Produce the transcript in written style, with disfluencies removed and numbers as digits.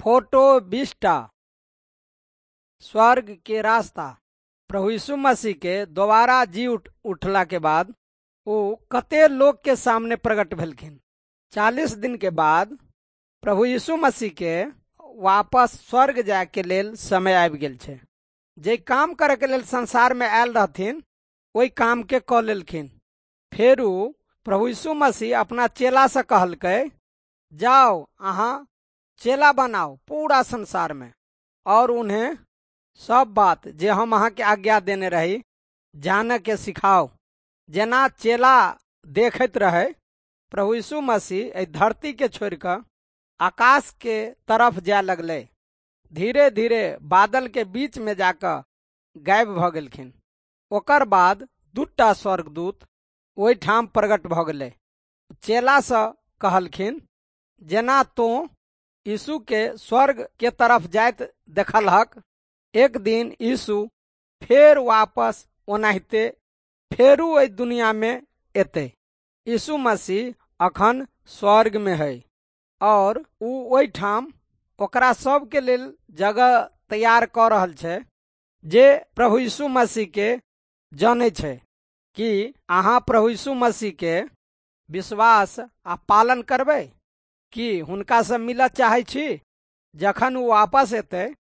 Photo 20टा स्वर्ग के रास्ता। प्रभु यीशु मसीह के दोबारा जी उठला के बाद वो कते लोग के सामने प्रकट भेलखिन। 40 दिन के बाद प्रभु यीशु मसीह के वापस स्वर्ग जाय के लेल समय आबि गेल छै। जे काम करे के लेल संसार में आयल रहथिन वही काम के क लेलखिन। फिर प्रभु यीशु मसीह अपना चेला से कहलकै, जाओ अहाँ चेला बनाओ पूरा संसार में और उन्हें सब बात जे हम अहाँ के आज्ञा देने रही जाने के सिखाओ। जेना चेला देखत रहे प्रभु यीशु मसीह धरती के छोड़ कर आकाश के तरफ जाय लगले। धीरे धीरे बादल के बीच में जाकर गायब भ गेलखिन। ओकर बाद 2टा स्वर्गदूत ओहि ठाम प्रकट भ गेले। चेला से कहलखिन, जेना तो यीशु के स्वर्ग के तरफ जाइत देखलहक, एक दिन यीशु फिर वापस ओनाहिते फेरू एहि दुनिया में एते। यीशु मसीह अखन स्वर्ग में है और ऊ ओहि ठाम ओकरा सब के लेल जगह तैयार कर रहल छै जे प्रभु यीशु मसीह के जाने छै। कि अहाँ प्रभु यीशु मसीह के विश्वास आ पालन करबै कि हुनका से मिलत चाहे छी। जखन वो वापस एते